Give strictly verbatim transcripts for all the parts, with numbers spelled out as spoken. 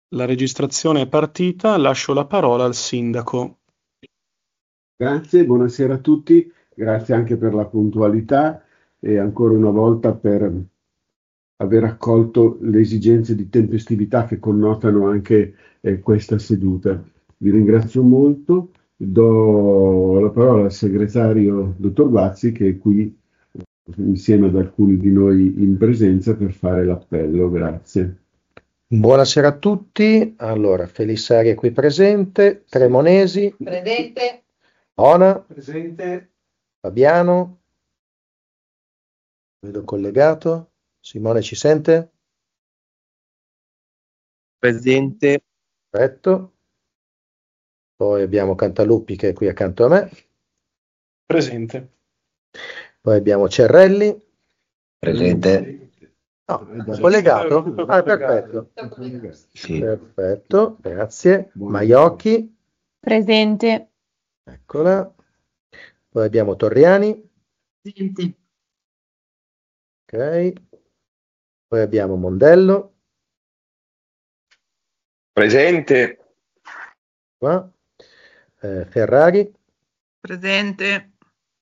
La registrazione è partita, lascio la parola al sindaco. Grazie, buonasera a tutti, grazie anche per la puntualità e ancora una volta per aver accolto le esigenze di tempestività che connotano anche eh, questa seduta. Vi ringrazio molto, do la parola al segretario dottor Vazzi che è qui insieme ad alcuni di noi in presenza per fare l'appello. Grazie. Buonasera a tutti, allora Felissari è qui presente, Tremonesi, Presente. Ona, Presente. Fabiano, vedo collegato, Simone ci sente? Presente. Perfetto, poi abbiamo Cantaluppi che è qui accanto a me, Presente. poi abbiamo Cerrelli, Presente. no, è collegato? Ah, perfetto, Sì. perfetto, grazie, Maiocchi, Presente. eccola, poi abbiamo Torriani, Presente. ok, poi abbiamo Mondello, Presente. qua, eh, Ferrari, Presente.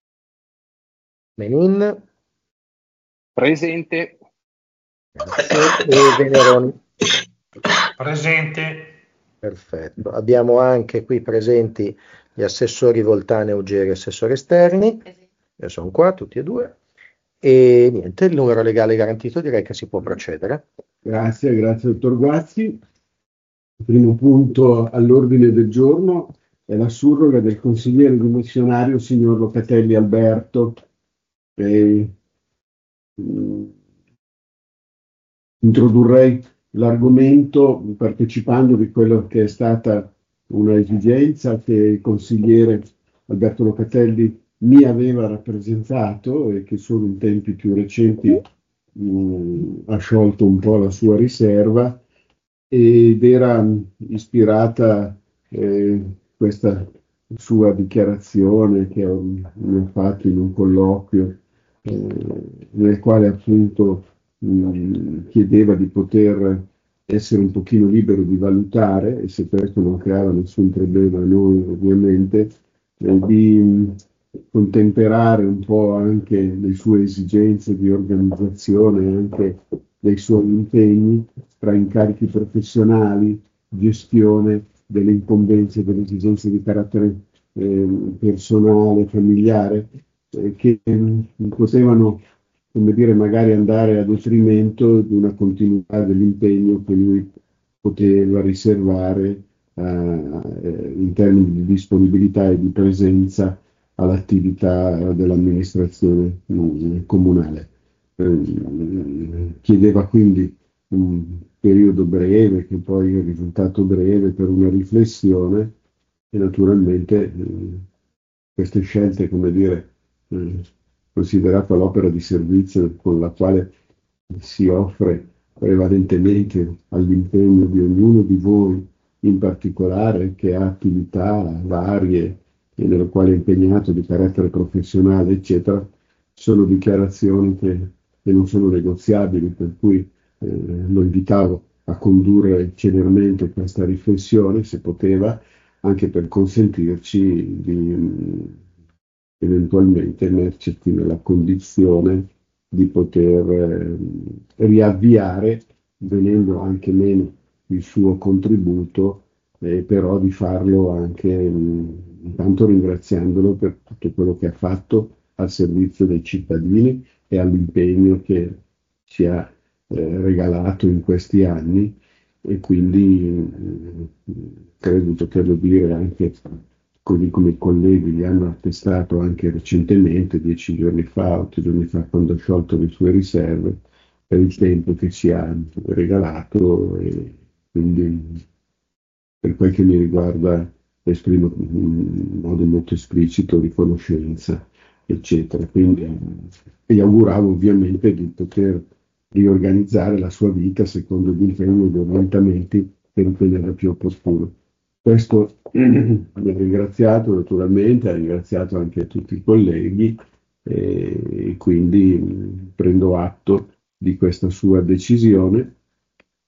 Menin, Presente. grazie, e Veneroni. Presente. Perfetto. Abbiamo anche qui presenti gli assessori Voltane, Ugeri, assessori esterni. Io sono qua, tutti e due. E niente, il numero legale garantito, direi che si può procedere. Grazie, grazie dottor Guazzi. Il primo punto all'ordine del giorno è la surroga del consigliere dimissionario signor Locatelli Alberto. E, mh, introdurrei l'argomento partecipando di quello che è stata una esigenza che il consigliere Alberto Locatelli mi aveva rappresentato e che solo in tempi più recenti mh, ha sciolto un po' la sua riserva ed era mh, ispirata eh, questa sua dichiarazione che ho, mi ha fatto in un colloquio eh, nel quale appunto mh, chiedeva di poter essere un pochino libero di valutare, e se questo non creava nessun problema a noi ovviamente, eh, di mh, contemperare un po' anche le sue esigenze di organizzazione, anche dei suoi impegni tra incarichi professionali, gestione delle incombenze, delle esigenze di carattere eh, personale, familiare, eh, che mh, potevano, come dire, magari andare a detrimento di una continuità dell'impegno che lui poteva riservare eh, eh, in termini di disponibilità e di presenza all'attività dell'amministrazione mh, comunale. Eh, chiedeva quindi un periodo breve, che poi è risultato breve, per una riflessione e naturalmente eh, queste scelte, come dire, eh, considerata l'opera di servizio con la quale si offre prevalentemente all'impegno di ognuno di voi, in particolare che ha attività varie e nelle quali è impegnato di carattere professionale, eccetera, sono dichiarazioni che, che non sono negoziabili, per cui eh, lo invitavo a condurre celermente questa riflessione, se poteva, anche per consentirci di mh, eventualmente metterci nella condizione di poter eh, riavviare, venendo anche meno il suo contributo, eh, però di farlo anche mh, intanto ringraziandolo per tutto quello che ha fatto al servizio dei cittadini e all'impegno che ci ha eh, regalato in questi anni, e quindi eh, credo di poterlo dire anche così come i colleghi gli hanno attestato anche recentemente, dieci giorni fa, otto giorni fa, quando ha sciolto le sue riserve, per il tempo che ci ha regalato, e quindi per quel che mi riguarda esprimo in modo molto esplicito riconoscenza, eccetera. Quindi eh, gli auguravo ovviamente di poter riorganizzare la sua vita secondo gli impegni e gli orientamenti che riteneva più opportuno. Questo mi ha ringraziato naturalmente, ha ringraziato anche tutti i colleghi e, e quindi mh, prendo atto di questa sua decisione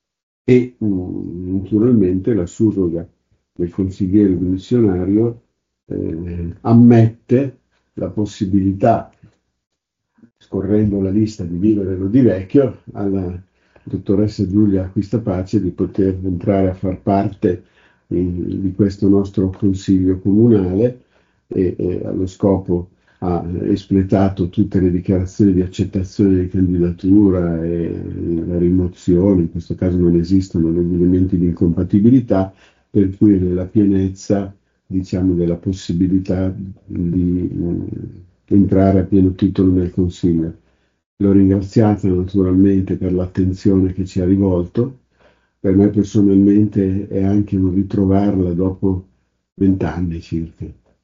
e mh, naturalmente la surroga del consigliere dimissionario eh, ammette la possibilità, scorrendo la lista di Vivere di Vecchio, alla dottoressa Giulia Acquistapace di poter entrare a far parte in- di questo nostro consiglio comunale e, e allo scopo ha espletato tutte le dichiarazioni di accettazione di candidatura e la rimozione, in questo caso non esistono degli elementi di incompatibilità, per cui nella pienezza, diciamo, della possibilità di eh, entrare a pieno titolo nel Consiglio. L'ho ringraziata naturalmente per l'attenzione che ci ha rivolto. Per me personalmente è anche un ritrovarla dopo vent'anni circa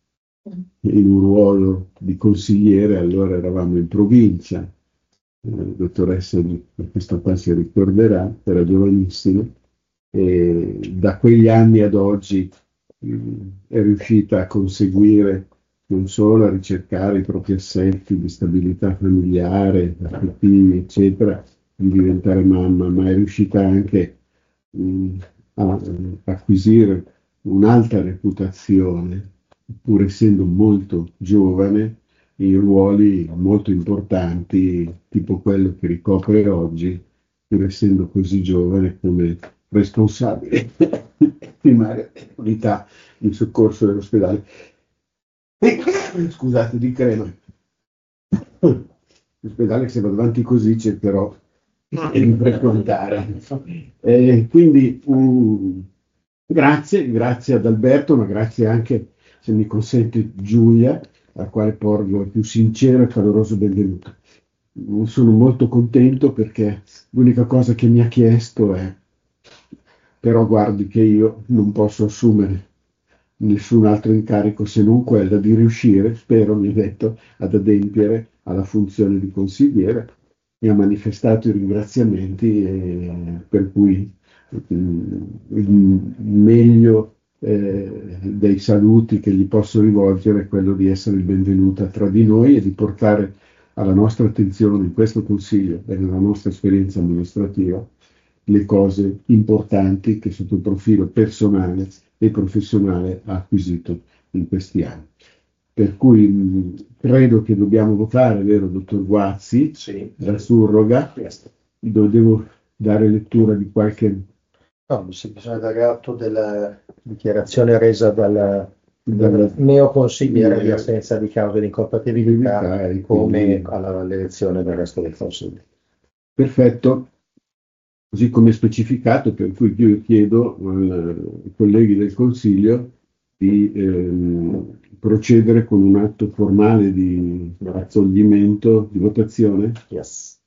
in un ruolo di consigliere. Allora eravamo in provincia, eh, la dottoressa di questa qua si ricorderà, era giovanissima, e da quegli anni ad oggi mh, è riuscita a conseguire non solo a ricercare i propri assetti di stabilità familiare, affettivi, eccetera, di diventare mamma, ma è riuscita anche mh, a eh, acquisire un'alta reputazione, pur essendo molto giovane, in ruoli molto importanti, tipo quello che ricopre oggi, pur essendo così giovane come responsabile primaria unità di soccorso dell'ospedale. Scusate, di Crema. L'ospedale, se vado avanti così, cercherò di frequentare. Eh, quindi um, grazie, grazie ad Alberto, ma grazie anche, se mi consente, Giulia, al quale porgo il più sincero e caloroso benvenuto. Sono molto contento perché l'unica cosa che mi ha chiesto è: però guardi che io non posso assumere nessun altro incarico se non quella di riuscire, spero, mi ha detto, ad adempiere alla funzione di consigliere. Mi ha manifestato i ringraziamenti, e per cui mm, il meglio eh, dei saluti che gli posso rivolgere è quello di essere il benvenuta tra di noi e di portare alla nostra attenzione in questo Consiglio e nella nostra esperienza amministrativa le cose importanti che sotto il profilo personale e professionale ha acquisito in questi anni. Per cui mh, credo che dobbiamo votare, vero, dottor Guazzi, Sì. la surroga, dove devo dare lettura di qualche... No, sì, bisogna dare atto della dichiarazione resa dal, dal dal- neoconsigliere di Neo- assenza di causa di incompatibilità e come quindi- alla- all'elezione del resto del Consiglio. Perfetto, così come specificato, per cui io chiedo al- ai colleghi del Consiglio di ehm, procedere con un atto formale di raccoglimento, di votazione. Yes.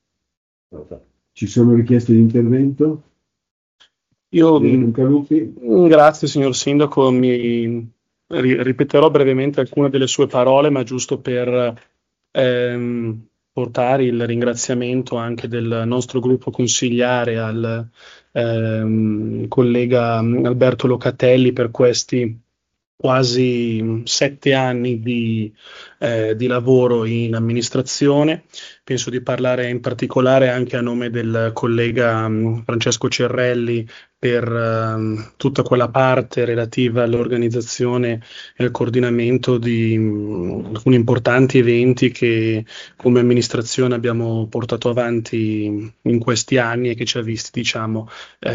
Ci sono richieste di intervento? Io Bene, mh, Luca Lupi? grazie signor Sindaco, mi ri- ripeterò brevemente alcune delle sue parole, ma giusto per ehm, portare il ringraziamento anche del nostro gruppo consigliare al ehm, collega mh, Alberto Locatelli per questi quasi mh, sette anni di, eh, di lavoro in amministrazione. Penso di parlare in particolare anche a nome del collega mh, Francesco Cerrelli per ehm, tutta quella parte relativa all'organizzazione e al coordinamento di mh, alcuni importanti eventi che come amministrazione abbiamo portato avanti in questi anni e che ci ha visti, diciamo,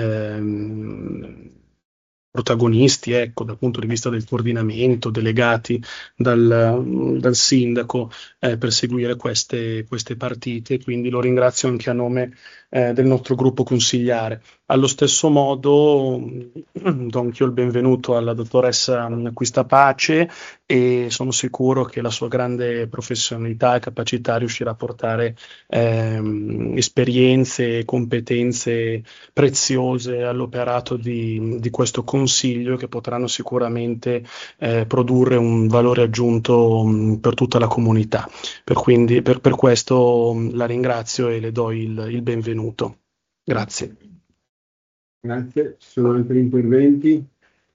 ehm, protagonisti, ecco, dal punto di vista del coordinamento, delegati dal, dal sindaco eh, per seguire queste, queste partite. Quindi lo ringrazio anche a nome eh, del nostro gruppo consigliare. Allo stesso modo mh, do anch'io il benvenuto alla dottoressa Acquistapace e sono sicuro che la sua grande professionalità e capacità riuscirà a portare ehm, esperienze e competenze preziose all'operato di, di questo consiglio che potranno sicuramente eh, produrre un valore aggiunto mh, per tutta la comunità. Per, quindi, per, per questo mh, la ringrazio e le do il, il benvenuto. Grazie. Grazie. Ci sono altri interventi?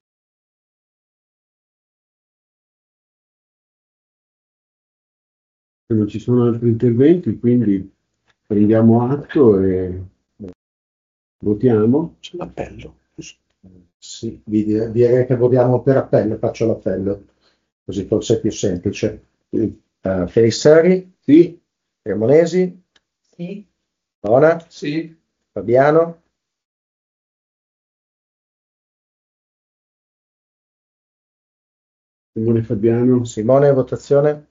Se non ci sono altri interventi, quindi prendiamo atto e Votiamo? C'è l'appello. Sì, vi dire- direi che votiamo per appello, faccio l'appello, così forse è più semplice. Sì. Uh, Felissari, Sì. Cremonesi, Sì. Bona, Sì. Fabiano, Simone Fabiano? Simone, votazione.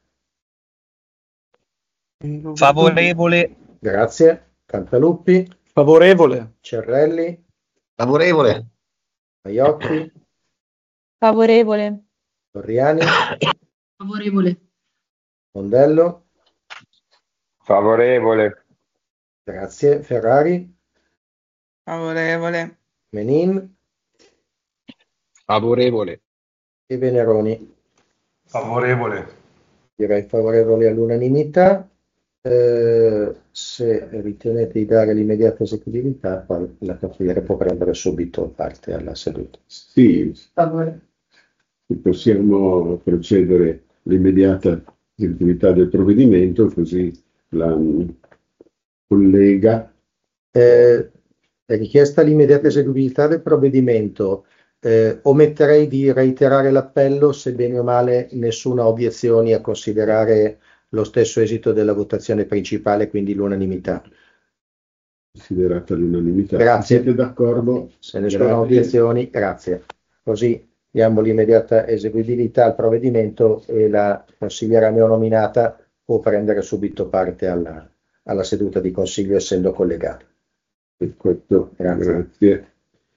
Favorevole. Grazie. Cantaluppi, Favorevole. Cerrelli, Favorevole. Maiocchi, Favorevole. Torriani, Favorevole. Mondello, Favorevole. grazie. Ferrari, Favorevole. Menin Favorevole. e Veneroni. Favorevole. Direi favorevoli all'unanimità. Eh, se ritenete di dare l'immediata esecutività, poi la consigliere può prendere subito parte alla seduta. Sì, Favore. possiamo procedere all'immediata esecutività del provvedimento, così la mm, collega. Eh, è richiesta l'immediata eseguibilità del provvedimento. Eh, ometterei di reiterare l'appello se bene o male nessuna obiezione a considerare lo stesso esito della votazione principale, quindi l'unanimità. Considerata l'unanimità. Grazie. Siete d'accordo? Se ne sono Grazie. obiezioni, grazie. Così diamo l'immediata eseguibilità al provvedimento e la consigliera neonominata può prendere subito parte alla, alla seduta di consiglio essendo collegata. Perfetto, Grazie. grazie.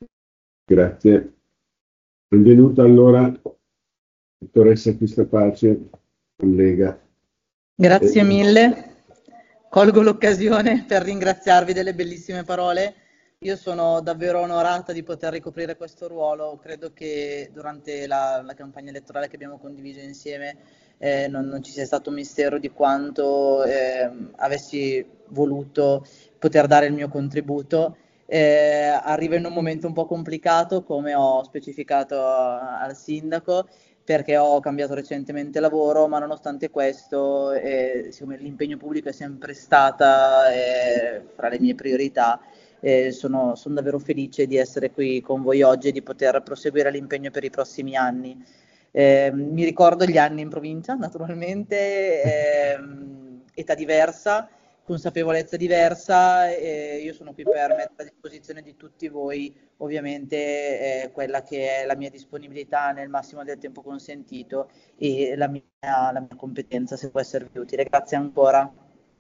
Grazie. Benvenuta allora, dottoressa Cristopace, collega. Grazie Eh, mille. Colgo l'occasione per ringraziarvi delle bellissime parole. Io sono davvero onorata di poter ricoprire questo ruolo. Credo che durante la, la campagna elettorale che abbiamo condiviso insieme eh, non, non ci sia stato un mistero di quanto eh, avessi voluto poter dare il mio contributo. Eh, arriva in un momento un po' complicato, come ho specificato al sindaco, perché ho cambiato recentemente lavoro, ma nonostante questo, eh, siccome l'impegno pubblico è sempre stata eh, fra le mie priorità, eh, sono, sono davvero felice di essere qui con voi oggi e di poter proseguire l'impegno per i prossimi anni. Eh, mi ricordo gli anni in provincia, naturalmente, ehm, età diversa, consapevolezza diversa, e io sono qui per mettere a disposizione di tutti voi ovviamente eh, quella che è la mia disponibilità nel massimo del tempo consentito e la mia, la mia competenza, se può esservi utile. Grazie ancora.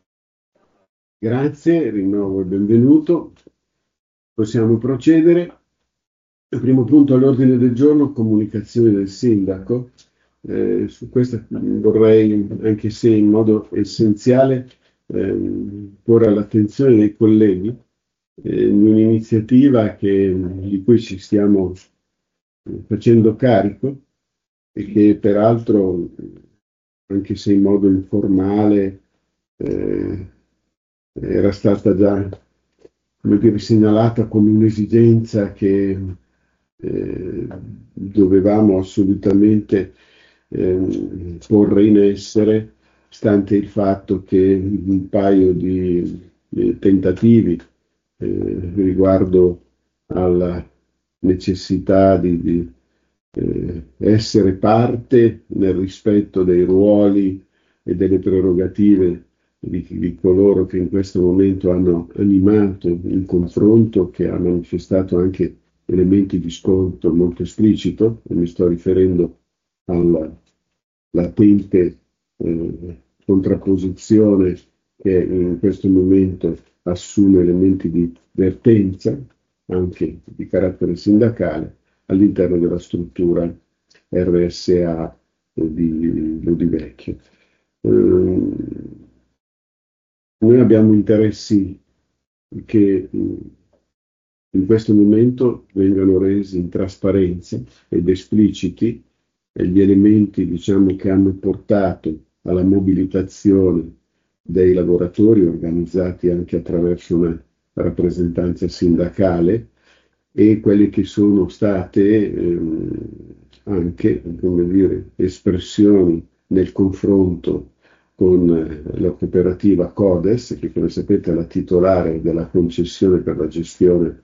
Grazie, rinnovo il benvenuto. Possiamo procedere. Il primo punto all'ordine del giorno, comunicazioni del sindaco. Eh, su questo vorrei, anche se in modo essenziale, ehm, porre all'attenzione dei colleghi eh, un'iniziativa che, di cui ci stiamo facendo carico e che peraltro, anche se in modo informale, eh, era stata già, come dire, segnalata come un'esigenza che eh, dovevamo assolutamente eh, porre in essere, stante il fatto che un paio di eh, tentativi eh, riguardo alla necessità di, di eh, essere parte nel rispetto dei ruoli e delle prerogative di, di coloro che in questo momento hanno animato il confronto, che ha manifestato anche elementi di scontro molto esplicito, e mi sto riferendo alla latente eh, contrapposizione che in questo momento assume elementi di vertenza, anche di carattere sindacale, all'interno della struttura R S A di Ludivecchio. Eh, noi abbiamo interessi che in questo momento vengano resi in trasparenza ed espliciti gli elementi, diciamo, che hanno portato alla mobilitazione dei lavoratori, organizzati anche attraverso una rappresentanza sindacale, e quelle che sono state ehm, anche, come dire, espressioni nel confronto con eh, la cooperativa Codes, che come sapete è la titolare della concessione per la gestione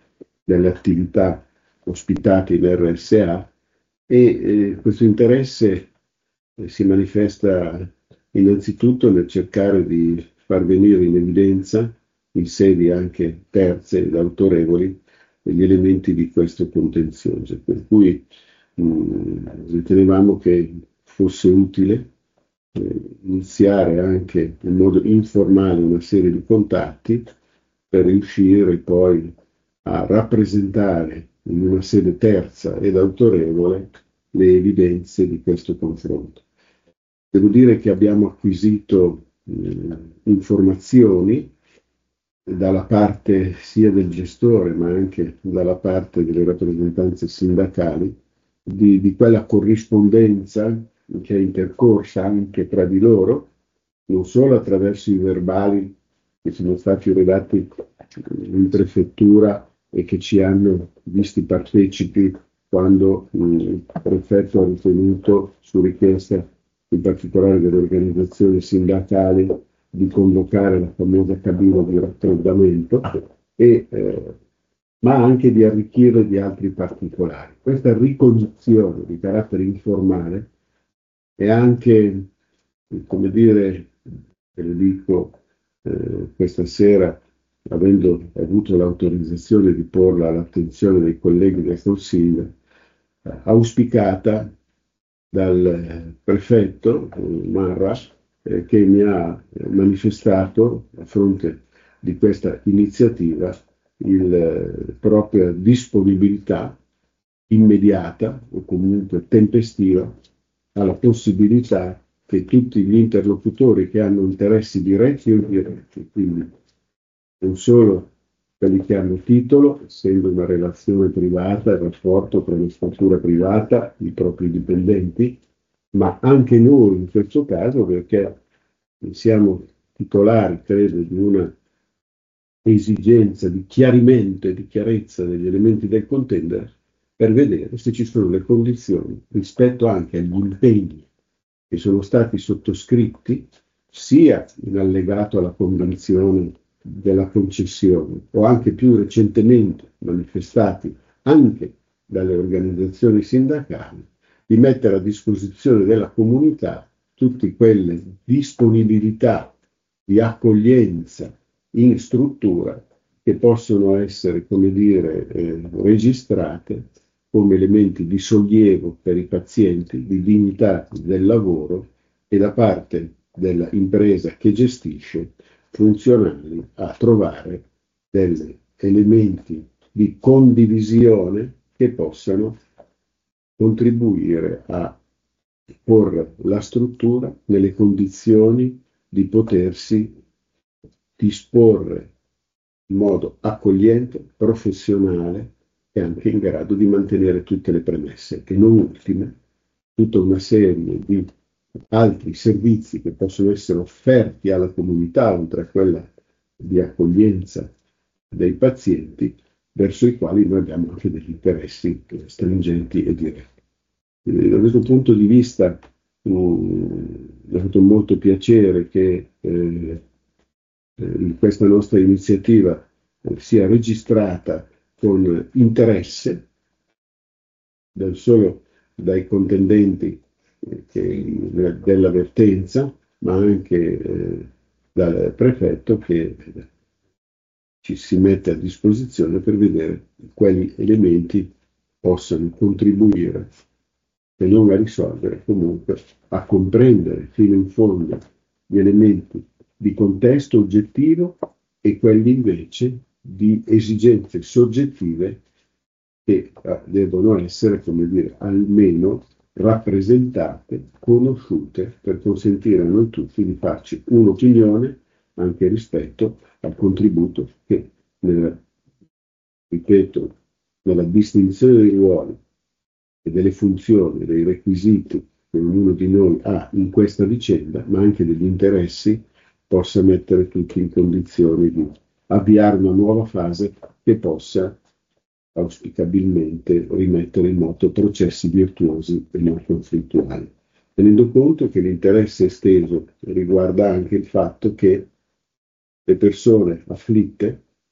delle attività ospitate in R S A e eh, questo interesse eh, si manifesta innanzitutto nel cercare di far venire in evidenza in sedi anche terze ed autorevoli gli elementi di questo contenzioso, per cui mh, ritenevamo che fosse utile eh, iniziare anche in modo informale una serie di contatti per riuscire poi a rappresentare in una sede terza ed autorevole le evidenze di questo confronto. Devo dire che abbiamo acquisito eh, informazioni dalla parte sia del gestore ma anche dalla parte delle rappresentanze sindacali di, di quella corrispondenza che è intercorsa anche tra di loro, non solo attraverso i verbali che sono stati redatti in prefettura e che ci hanno visti partecipi quando il prefetto ha ritenuto, su richiesta in particolare delle organizzazioni sindacali, di convocare la famosa cabina di raffreddamento, e, eh, ma anche di arricchire di altri particolari. Questa ricognizione di carattere informale è anche, come dire, ve lo dico eh, questa sera, avendo avuto l'autorizzazione di porla all'attenzione dei colleghi del Consiglio, eh, auspicata dal prefetto eh, Marra, eh, che mi ha manifestato a fronte di questa iniziativa il eh, propria disponibilità immediata o comunque tempestiva alla possibilità che tutti gli interlocutori che hanno interessi diretti o indiretti, quindi non solo quelli che hanno titolo, essendo una relazione privata, il rapporto tra una struttura privata, i propri dipendenti, ma anche noi in questo caso, perché siamo titolari, credo, di una esigenza di chiarimento e di chiarezza degli elementi del contendere, per vedere se ci sono le condizioni rispetto anche agli impegni che sono stati sottoscritti sia in allegato alla convenzione della concessione o anche più recentemente manifestati anche dalle organizzazioni sindacali, di mettere a disposizione della comunità tutte quelle disponibilità di accoglienza in struttura che possono essere, come dire, eh, registrate come elementi di sollievo per i pazienti, di dignità del lavoro e da parte dell'impresa che gestisce, funzionali a trovare degli elementi di condivisione che possano contribuire a porre la struttura nelle condizioni di potersi disporre in modo accogliente, professionale e anche in grado di mantenere tutte le premesse e non ultime tutta una serie di altri servizi che possono essere offerti alla comunità oltre a quella di accoglienza dei pazienti, verso i quali noi abbiamo anche degli interessi stringenti e diretti. Da questo punto di vista mi ha fatto molto piacere che eh, eh, questa nostra iniziativa eh, sia registrata con interesse non solo dai contendenti eh, che, dell'avvertenza, ma anche eh, dal prefetto che ci si mette a disposizione per vedere quali elementi possano contribuire, se non a risolvere, comunque a comprendere fino in fondo gli elementi di contesto oggettivo e quelli invece di esigenze soggettive che eh, devono essere, come dire, almeno rappresentate, conosciute, per consentire a noi tutti di farci un'opinione anche rispetto al contributo che, nella, ripeto, nella distinzione dei ruoli e delle funzioni, dei requisiti che ognuno di noi ha in questa vicenda, ma anche degli interessi, possa mettere tutti in condizioni di avviare una nuova fase che possa auspicabilmente rimettere in moto processi virtuosi e non conflittuali, tenendo conto che l'interesse esteso riguarda anche il fatto che le persone afflitte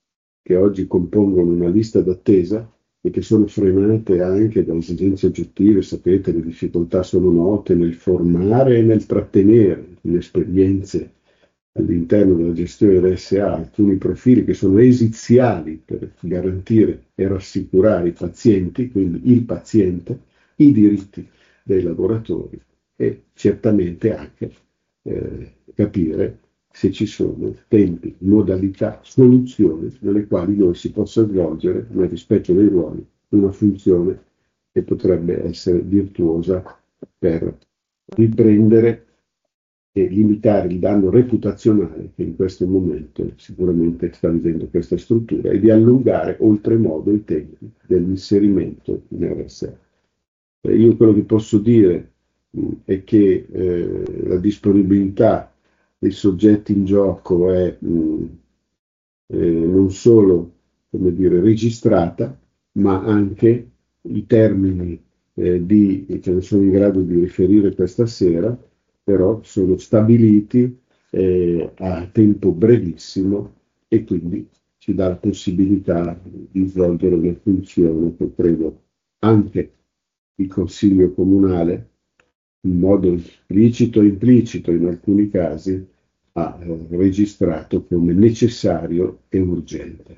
che oggi compongono una lista d'attesa e che sono frenate anche da esigenze oggettive, sapete, le difficoltà sono note nel formare e nel trattenere le esperienze all'interno della gestione dell'S A, alcuni profili che sono esiziali per garantire e rassicurare i pazienti, quindi il paziente, i diritti dei lavoratori e certamente anche eh, capire se ci sono tempi, modalità, soluzioni nelle quali noi si possa svolgere, nel rispetto dei ruoli, una funzione che potrebbe essere virtuosa per riprendere e limitare il danno reputazionale che in questo momento sicuramente sta vivendo questa struttura e di allungare oltremodo i tempi dell'inserimento in R S A. Eh, io quello che posso dire mh, è che eh, la disponibilità dei soggetti in gioco è mh, eh, non solo, come dire, registrata, ma anche i termini eh, di, che ne sono in grado di riferire questa sera, però sono stabiliti eh, a tempo brevissimo e quindi ci dà la possibilità di svolgere una funzione che credo anche il Consiglio Comunale, in modo esplicito e implicito in alcuni casi, ha eh, registrato come necessario e urgente.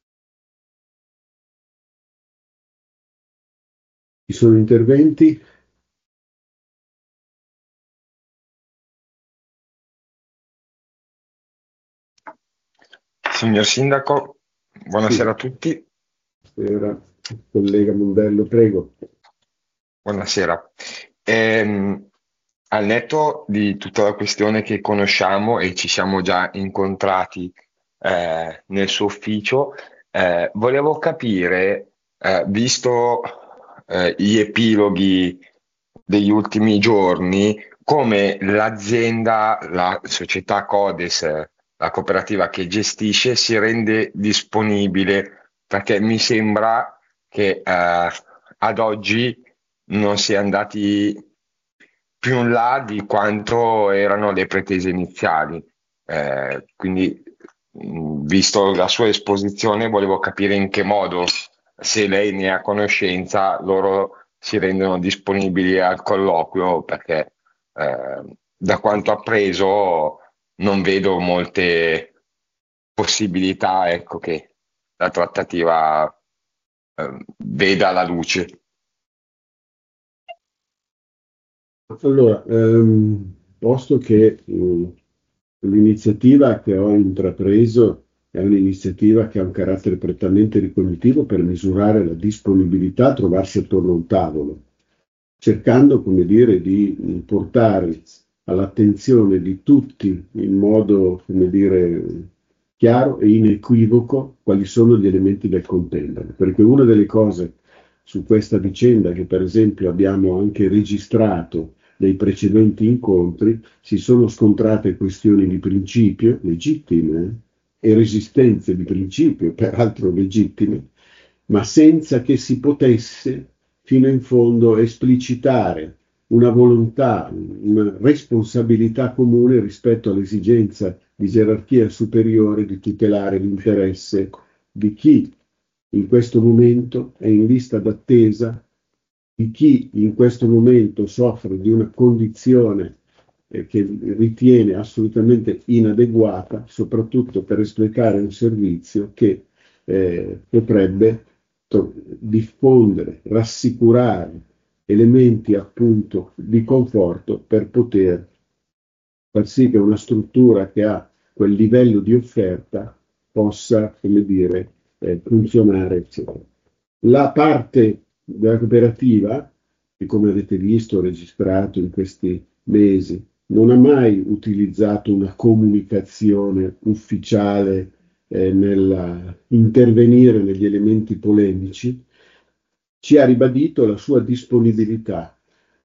Ci sono interventi? Signor Sindaco, buonasera Sì. a tutti. Buonasera, collega Mondello, prego. Buonasera. Ehm, al netto di tutta la questione che conosciamo e ci siamo già incontrati eh, nel suo ufficio, eh, volevo capire, eh, visto eh, gli epiloghi degli ultimi giorni, come l'azienda, la società Codes, la cooperativa che gestisce, si rende disponibile, perché mi sembra che eh, ad oggi non si è andati più in là di quanto erano le pretese iniziali. Eh, quindi, mh, visto la sua esposizione, volevo capire in che modo, se lei ne ha conoscenza, loro si rendono disponibili al colloquio, perché eh, da quanto appreso non vedo molte possibilità, ecco, che la trattativa eh, veda la luce. Allora, ehm, posto che mh, l'iniziativa che ho intrapreso è un'iniziativa che ha un carattere prettamente ricognitivo per misurare la disponibilità a trovarsi attorno a un tavolo, cercando, come dire, di mh, portare all'attenzione di tutti in modo, come dire, chiaro e inequivoco quali sono gli elementi del contendere. Perché una delle cose su questa vicenda che per esempio abbiamo anche registrato nei precedenti incontri, si sono scontrate questioni di principio legittime e resistenze di principio, peraltro legittime, ma senza che si potesse fino in fondo esplicitare una volontà, una responsabilità comune rispetto all'esigenza di gerarchia superiore di tutelare l'interesse di chi in questo momento è in lista d'attesa, di chi in questo momento soffre di una condizione eh, che ritiene assolutamente inadeguata, soprattutto per espletare un servizio che eh, potrebbe to- diffondere, rassicurare elementi appunto di conforto per poter far sì che una struttura che ha quel livello di offerta possa, come dire, eh, funzionare, eccetera. La parte della cooperativa, che come avete visto, ho registrato in questi mesi, non ha mai utilizzato una comunicazione ufficiale eh, nell'intervenire negli elementi polemici, ci ha ribadito la sua disponibilità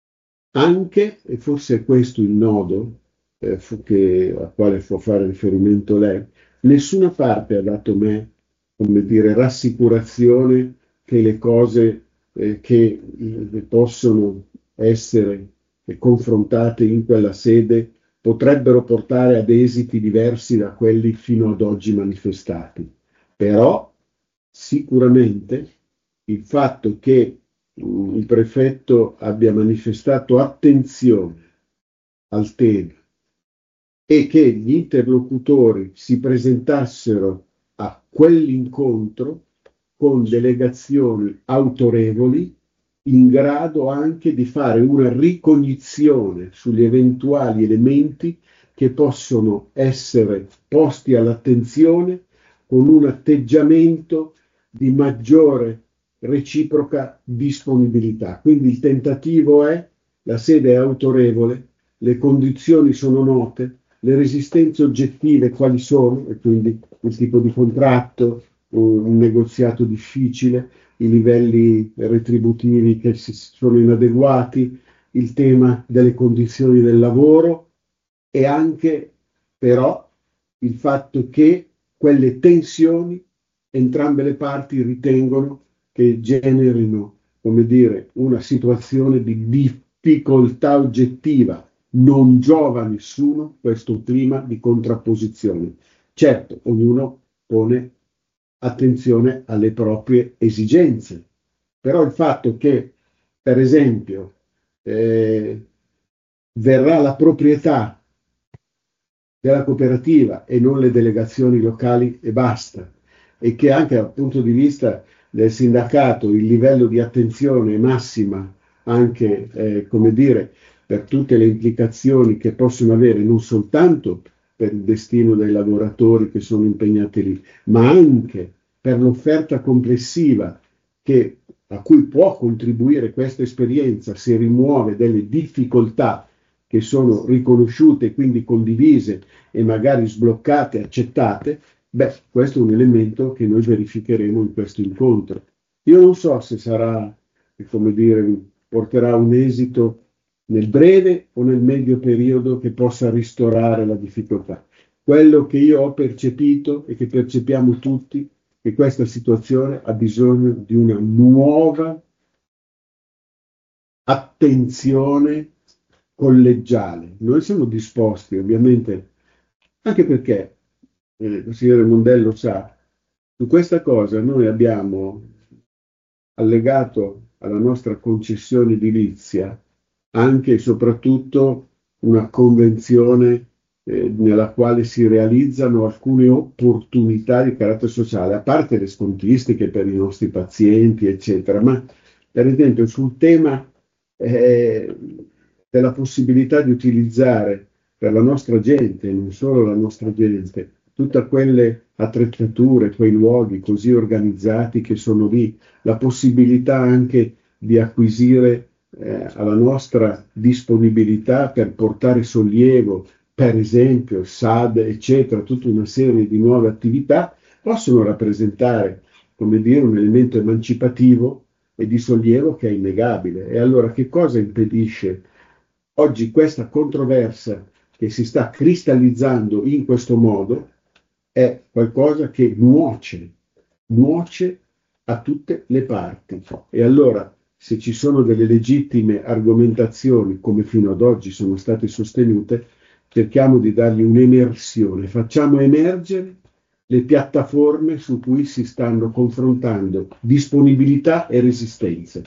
anche, e forse è questo il nodo eh, fu- che, al quale può fare riferimento lei, nessuna parte ha dato me, come dire, rassicurazione che le cose eh, che eh, possono essere eh, confrontate in quella sede potrebbero portare ad esiti diversi da quelli fino ad oggi manifestati. Però sicuramente il fatto che mh, il prefetto abbia manifestato attenzione al tema e che gli interlocutori si presentassero a quell'incontro con delegazioni autorevoli, in grado anche di fare una ricognizione sugli eventuali elementi che possono essere posti all'attenzione con un atteggiamento di maggiore reciproca disponibilità. Quindi il tentativo è: la sede è autorevole, le condizioni sono note, le resistenze oggettive quali sono, e quindi il tipo di contratto, un negoziato difficile, i livelli retributivi che sono inadeguati, il tema delle condizioni del lavoro e anche però il fatto che quelle tensioni entrambe le parti ritengono che generino, come dire, una situazione di difficoltà oggettiva. Non giova a nessuno questo clima di contrapposizione. Certo, ognuno pone attenzione alle proprie esigenze, però il fatto che, per esempio, eh, verrà la proprietà della cooperativa e non le delegazioni locali e basta, e che anche dal punto di vista del sindacato il livello di attenzione è massima, anche, eh, come dire, per tutte le implicazioni che possono avere non soltanto per il destino dei lavoratori che sono impegnati lì, ma anche per l'offerta complessiva che, a cui può contribuire questa esperienza se rimuove delle difficoltà che sono riconosciute, quindi condivise e magari sbloccate, accettate. Beh, questo è un elemento che noi verificheremo in questo incontro. Io non so se sarà, come dire, porterà un esito nel breve o nel medio periodo che possa ristorare la difficoltà. Quello che io ho percepito e che percepiamo tutti è che questa situazione ha bisogno di una nuova attenzione collegiale. Noi siamo disposti, ovviamente, anche perché eh, il consigliere Mondello sa, su questa cosa noi abbiamo allegato alla nostra concessione edilizia anche e soprattutto una convenzione eh, nella quale si realizzano alcune opportunità di carattere sociale, a parte le scontistiche per i nostri pazienti, eccetera, ma per esempio sul tema eh, della possibilità di utilizzare per la nostra gente, non solo la nostra gente, tutte quelle attrezzature, quei luoghi così organizzati che sono lì, la possibilità anche di acquisire eh, alla nostra disponibilità per portare sollievo, per esempio S A D, eccetera, tutta una serie di nuove attività, possono rappresentare, come dire, un elemento emancipativo e di sollievo che è innegabile. E allora che cosa impedisce oggi questa controversia che si sta cristallizzando in questo modo? È qualcosa che nuoce, nuoce a tutte le parti. E allora, se ci sono delle legittime argomentazioni, come fino ad oggi sono state sostenute, cerchiamo di dargli un'emersione, facciamo emergere le piattaforme su cui si stanno confrontando disponibilità e resistenze.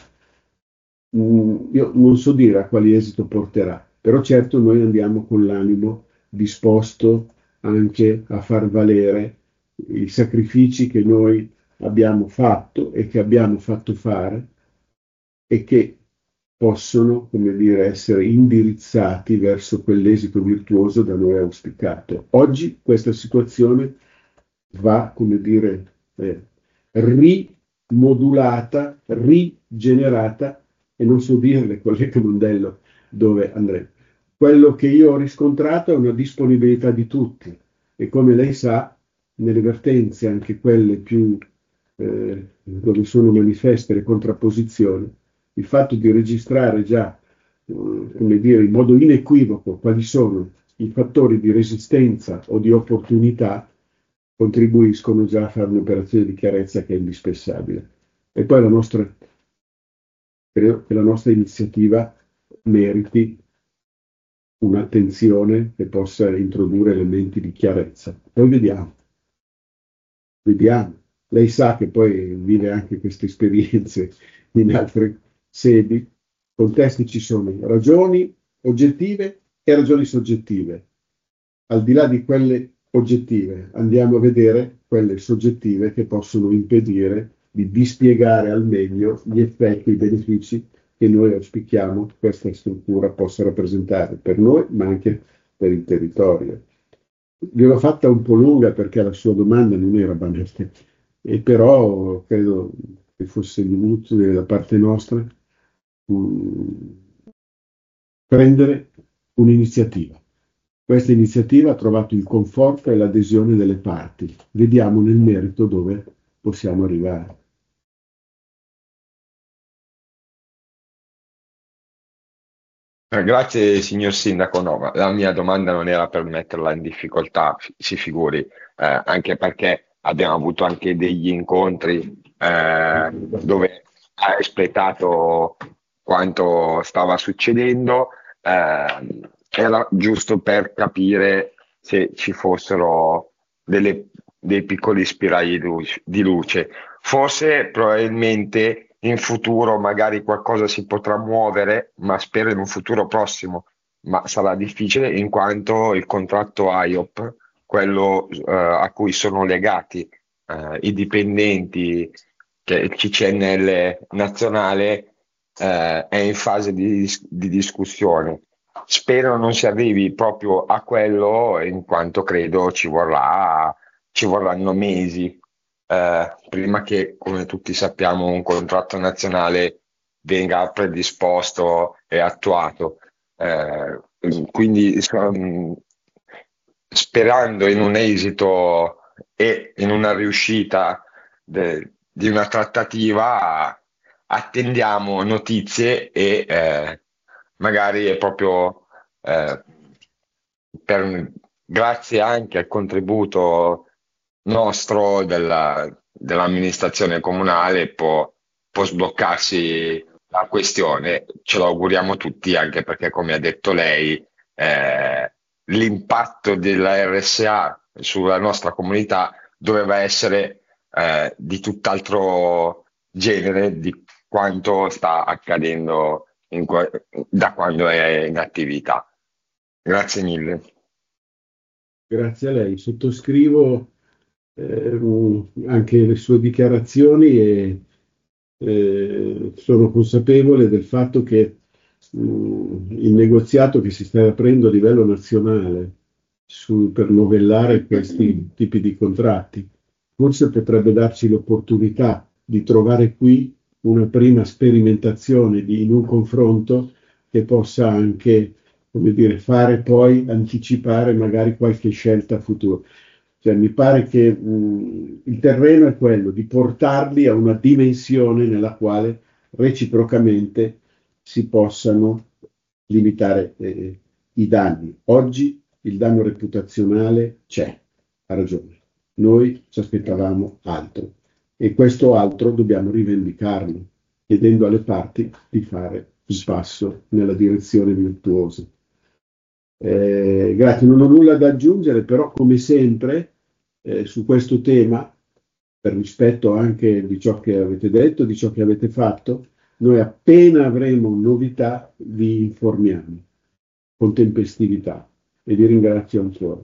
Mm, io non so dire a quale esito porterà, però certo noi andiamo con l'animo disposto anche a far valere i sacrifici che noi abbiamo fatto e che abbiamo fatto fare e che possono, come dire, essere indirizzati verso quell'esito virtuoso da noi auspicato. Oggi questa situazione va, come dire, eh, rimodulata, rigenerata, e non so dirle, collega Mondello, dove andremo. Quello che io ho riscontrato è una disponibilità di tutti e, come lei sa, nelle vertenze, anche quelle più eh, dove sono manifeste le contrapposizioni, il fatto di registrare già, eh, come dire, in modo inequivoco quali sono i fattori di resistenza o di opportunità contribuiscono già a fare un'operazione di chiarezza che è indispensabile. E poi la nostra, credo che la nostra iniziativa meriti un'attenzione che possa introdurre elementi di chiarezza. Poi vediamo, vediamo. lei sa che poi vive anche queste esperienze in altre sedi, contesti ci sono ragioni oggettive e ragioni soggettive. Al di là di quelle oggettive, andiamo a vedere quelle soggettive che possono impedire di dispiegare al meglio gli effetti, i benefici che noi auspichiamo questa struttura possa rappresentare per noi, ma anche per il territorio. Gliel'ho fatta un po' lunga perché la sua domanda non era banale, e però credo che fosse dovuto da parte nostra um, prendere un'iniziativa. Questa iniziativa ha trovato il conforto e l'adesione delle parti. Vediamo nel merito dove possiamo arrivare. Eh, Grazie signor Sindaco, no, ma la mia domanda non era per metterla in difficoltà, fi- si figuri, eh, anche perché abbiamo avuto anche degli incontri eh, dove ha espletato quanto stava succedendo, eh, era giusto per capire se ci fossero delle- dei piccoli spiragli di luce. di luce. Forse probabilmente in futuro magari qualcosa si potrà muovere, ma spero in un futuro prossimo, ma sarà difficile in quanto il contratto I O P, quello eh, a cui sono legati eh, i dipendenti, che il C C N L nazionale, eh, è in fase di, dis- di discussione. Spero non si arrivi proprio a quello, in quanto credo ci vorrà, ci vorranno mesi eh, prima che, come tutti sappiamo, un contratto nazionale venga predisposto e attuato. Eh, quindi son- sperando in un esito e in una riuscita de- di una trattativa, attendiamo notizie e eh, magari è proprio eh, per- grazie anche al contributo nostro della- dell'amministrazione comunale può, può sbloccarsi la questione. Ce lo auguriamo tutti, anche perché, come ha detto lei, eh, l'impatto della R S A sulla nostra comunità doveva essere eh, di tutt'altro genere di quanto sta accadendo in qua- da quando è in attività. Grazie mille. Grazie a lei. Sottoscrivo eh, anche le sue dichiarazioni e eh, sono consapevole del fatto che mh, il negoziato che si sta aprendo a livello nazionale su- per novellare questi tipi di contratti forse potrebbe darci l'opportunità di trovare qui una prima sperimentazione di, in un confronto che possa anche, come dire, fare poi anticipare magari qualche scelta futura. Cioè, mi pare che mh, il terreno è quello di portarli a una dimensione nella quale reciprocamente si possano limitare eh, i danni. Oggi il danno reputazionale c'è, ha ragione. Noi ci aspettavamo altro e questo altro dobbiamo rivendicarlo, chiedendo alle parti di fare il passo nella direzione virtuosa. Eh, grazie, non ho nulla da aggiungere, però come sempre eh, su questo tema, per rispetto anche di ciò che avete detto, di ciò che avete fatto, noi appena avremo novità vi informiamo con tempestività e vi ringrazio ancora.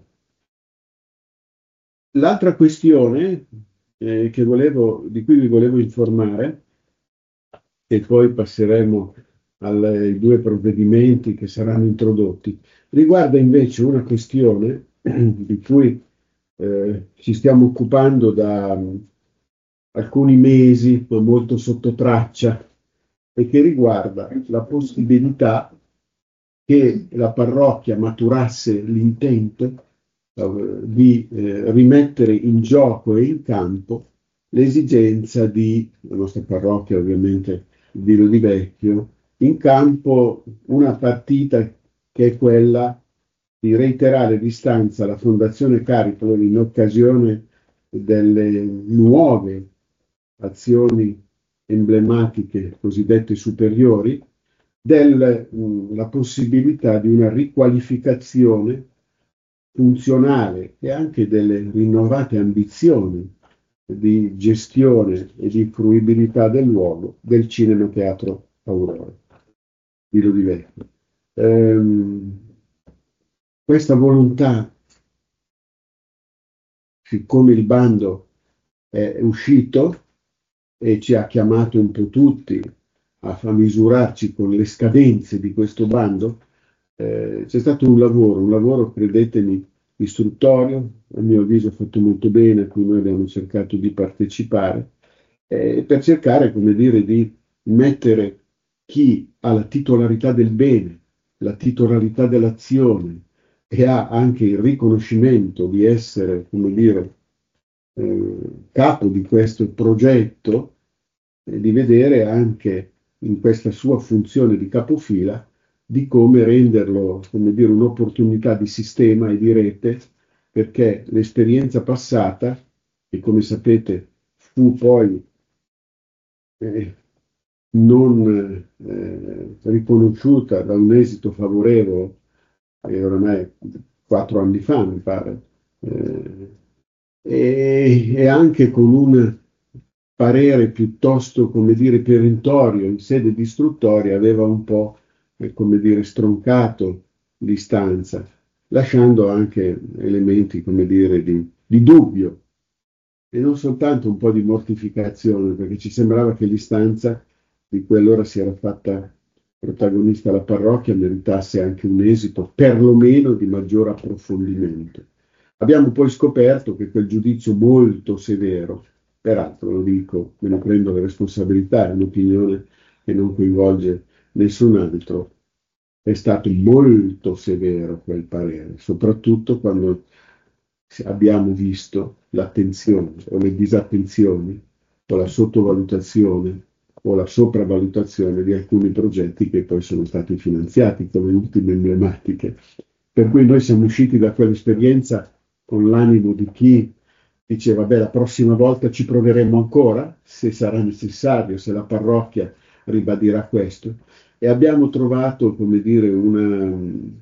L'altra questione eh, che volevo, di cui vi volevo informare, e poi passeremo ai due provvedimenti che saranno introdotti, riguarda invece una questione di cui eh, ci stiamo occupando da um, alcuni mesi, ma molto sotto traccia, e che riguarda la possibilità che la parrocchia maturasse l'intento eh, di eh, rimettere in gioco e in campo l'esigenza di, la nostra parrocchia ovviamente di Lodi Vecchio, in campo una partita che è quella di reiterare l'istanza alla Fondazione Caritas in occasione delle nuove azioni emblematiche cosiddette superiori, della possibilità di una riqualificazione funzionale e anche delle rinnovate ambizioni di gestione e di fruibilità del luogo del Cinema Teatro Aurora di Lodi Vecchio. Ehm, questa volontà, siccome il bando è uscito e ci ha chiamato un po' tutti a, a misurarci con le scadenze di questo bando, eh, c'è stato un lavoro, un lavoro, credetemi, istruttorio, a mio avviso fatto molto bene, a cui noi abbiamo cercato di partecipare, eh, per cercare, come dire, di mettere chi ha la titolarità del bene, la titolarità dell'azione e ha anche il riconoscimento di essere, come dire, eh, capo di questo progetto, e di vedere anche in questa sua funzione di capofila di come renderlo, come dire, un'opportunità di sistema e di rete, perché l'esperienza passata, che come sapete fu poi eh, non eh, riconosciuta da un esito favorevole, e oramai quattro anni fa mi pare, eh, e, e anche con un parere piuttosto, come dire, perentorio in sede di istruttoria, aveva un po', eh, come dire, stroncato l'istanza, lasciando anche elementi, come dire, di, di dubbio e non soltanto un po' di mortificazione, perché ci sembrava che l'istanza di cui allora si era fatta protagonista la parrocchia meritasse anche un esito perlomeno di maggior approfondimento. Abbiamo poi scoperto che quel giudizio molto severo, peraltro lo dico, me ne prendo le responsabilità, è un'opinione che non coinvolge nessun altro, è stato molto severo quel parere, soprattutto quando abbiamo visto l'attenzione o le disattenzioni o la sottovalutazione o la sopravvalutazione di alcuni progetti che poi sono stati finanziati come ultime emblematiche. Per cui noi siamo usciti da quell'esperienza con l'animo di chi diceva, beh, la prossima volta ci proveremo ancora, se sarà necessario, se la parrocchia ribadirà questo. E abbiamo trovato, come dire, una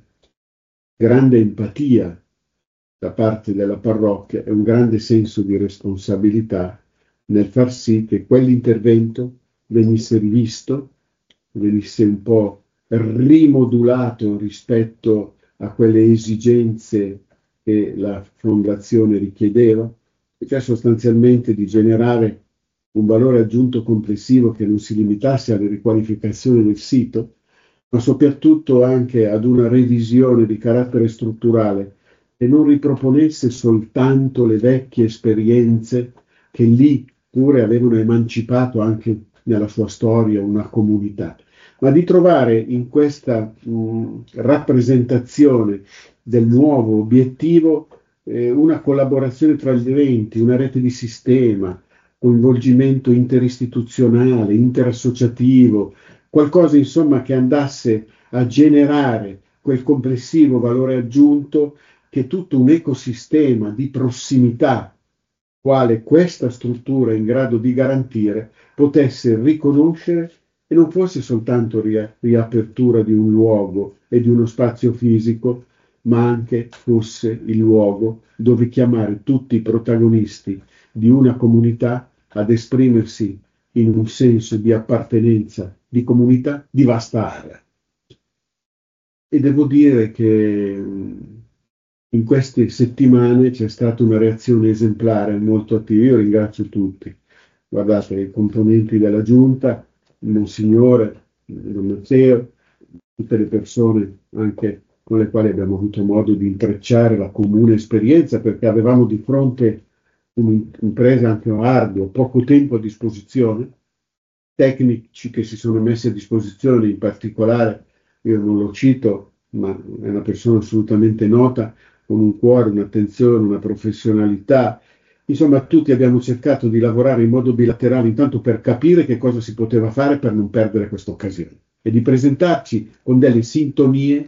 grande empatia da parte della parrocchia e un grande senso di responsabilità nel far sì che quell'intervento venisse rivisto, venisse un po' rimodulato rispetto a quelle esigenze che la fondazione richiedeva, e cioè sostanzialmente di generare un valore aggiunto complessivo che non si limitasse alle riqualificazioni del sito, ma soprattutto anche ad una revisione di carattere strutturale e non riproponesse soltanto le vecchie esperienze che lì pure avevano emancipato anche nella sua storia una comunità, ma di trovare in questa mh, rappresentazione del nuovo obiettivo eh, una collaborazione tra gli eventi, una rete di sistema, coinvolgimento interistituzionale, interassociativo, qualcosa insomma che andasse a generare quel complessivo valore aggiunto che tutto un ecosistema di prossimità, quale questa struttura è in grado di garantire, potesse riconoscere e non fosse soltanto ria- riapertura di un luogo e di uno spazio fisico, ma anche fosse il luogo dove chiamare tutti i protagonisti di una comunità ad esprimersi in un senso di appartenenza, di comunità di vasta area. E devo dire che in queste settimane c'è stata una reazione esemplare, molto attiva. Io ringrazio tutti. Guardate, i componenti della giunta, il Monsignore, il Don Matteo, tutte le persone anche con le quali abbiamo avuto modo di intrecciare la comune esperienza, perché avevamo di fronte un'impresa anche ardua, poco tempo a disposizione, tecnici che si sono messi a disposizione, in particolare, io non lo cito, ma è una persona assolutamente nota, con un cuore, un'attenzione, una professionalità. Insomma, tutti abbiamo cercato di lavorare in modo bilaterale, intanto per capire che cosa si poteva fare per non perdere questa occasione e di presentarci con delle sintonie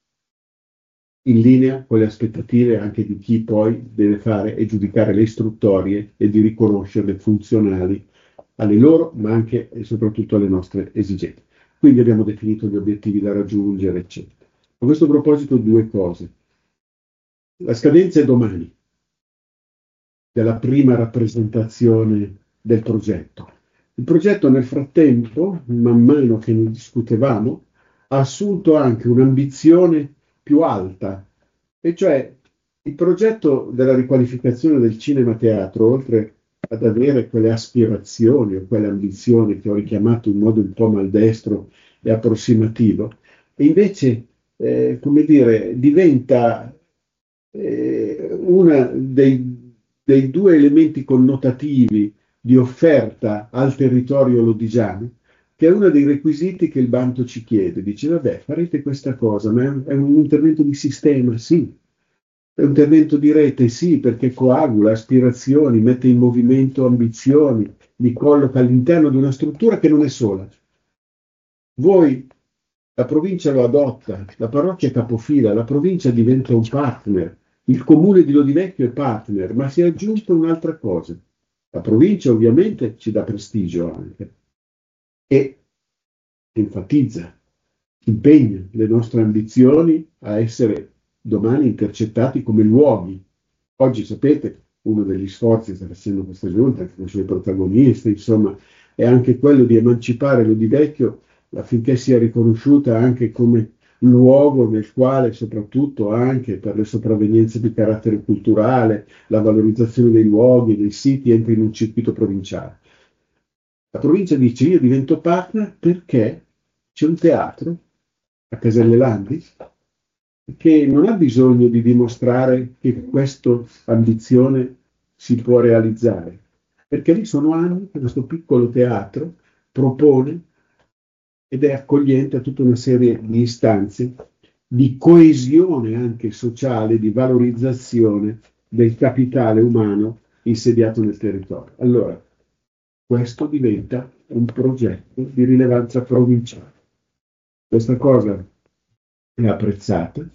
in linea con le aspettative anche di chi poi deve fare e giudicare le istruttorie e di riconoscerle funzionali alle loro, ma anche e soprattutto alle nostre esigenze. Quindi abbiamo definito gli obiettivi da raggiungere, eccetera. A questo proposito due cose. La scadenza è domani. della prima rappresentazione del progetto. Il progetto nel frattempo, man mano che ne discutevamo, ha assunto anche un'ambizione più alta, e cioè il progetto della riqualificazione del cinema-teatro, oltre ad avere quelle aspirazioni o quelle ambizioni che ho richiamato in modo un po' maldestro e approssimativo, e invece, eh, come dire, diventa eh, uno dei, dei due elementi connotativi di offerta al territorio lodigiano, che è uno dei requisiti che il bando ci chiede. Dice, vabbè, farete questa cosa, ma è un, è un intervento di sistema, sì. È un intervento di rete, sì, perché coagula aspirazioni, mette in movimento ambizioni, li colloca all'interno di una struttura che non è sola. Voi, la provincia lo adotta, la parrocchia è capofila, la provincia diventa un partner, il comune di Lodivecchio è partner, ma si è aggiunta un'altra cosa. La provincia ovviamente ci dà prestigio anche e enfatizza, impegna le nostre ambizioni a essere domani intercettati come luoghi. Oggi, sapete, uno degli sforzi che sta facendo questa giunta, anche con i suoi protagonisti, insomma, è anche quello di emancipare Lodivecchio affinché sia riconosciuta anche come luogo nel quale, soprattutto anche per le sopravvenienze di carattere culturale, la valorizzazione dei luoghi, dei siti, entri in un circuito provinciale. La provincia dice, io divento partner perché c'è un teatro a Caselle Landi che non ha bisogno di dimostrare che questa ambizione si può realizzare, perché lì sono anni che questo piccolo teatro propone ed è accogliente a tutta una serie di istanze di coesione anche sociale, di valorizzazione del capitale umano insediato nel territorio. Allora, questo diventa un progetto di rilevanza provinciale. Questa cosa è apprezzata.